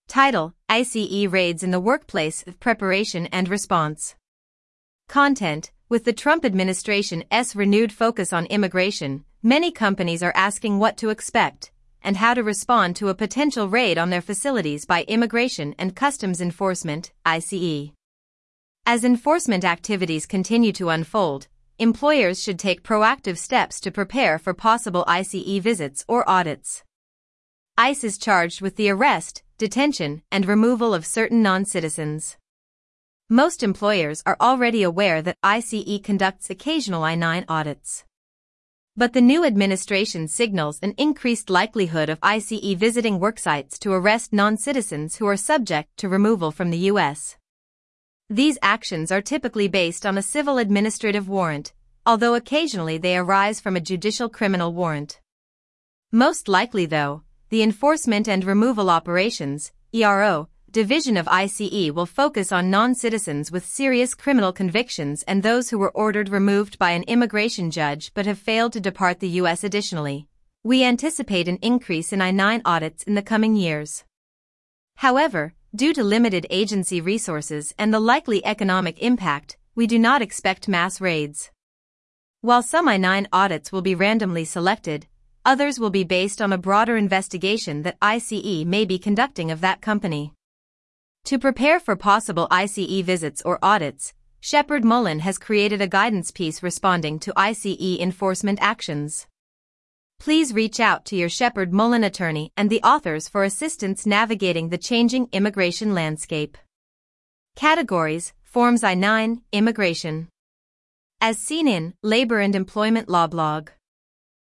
Title: ICE Raids in the Workplace, Preparation and Response. Content: with the Trump administration's renewed focus on immigration, many companies are asking what to expect and how to respond to a potential raid on their facilities by Immigration and Customs Enforcement, ICE. As enforcement activities continue to unfold, employers should take proactive steps to prepare for possible ICE visits or audits. ICE is charged with the arrest, detention, and removal of certain non-citizens. Most employers are already aware that ICE conducts occasional I-9 audits. But the new administration signals an increased likelihood of ICE visiting worksites to arrest non-citizens who are subject to removal from the U.S. These actions are typically based on a civil administrative warrant, although occasionally they arise from a judicial criminal warrant. Most likely, though, the Enforcement and Removal Operations, ERO, division of ICE will focus on non-citizens with serious criminal convictions and those who were ordered removed by an immigration judge but have failed to depart the U.S. Additionally, we anticipate an increase in I-9 audits in the coming years. However, due to limited agency resources and the likely economic impact, we do not expect mass raids. While some I-9 audits will be randomly selected, others will be based on a broader investigation that ICE may be conducting of that company. To prepare for possible ICE visits or audits, Sheppard Mullin has created a guidance piece responding to ICE enforcement actions. Please reach out to your Sheppard Mullin attorney and the authors for assistance navigating the changing immigration landscape. Categories: Forms I-9, Immigration. As seen in Labor and Employment Law blog.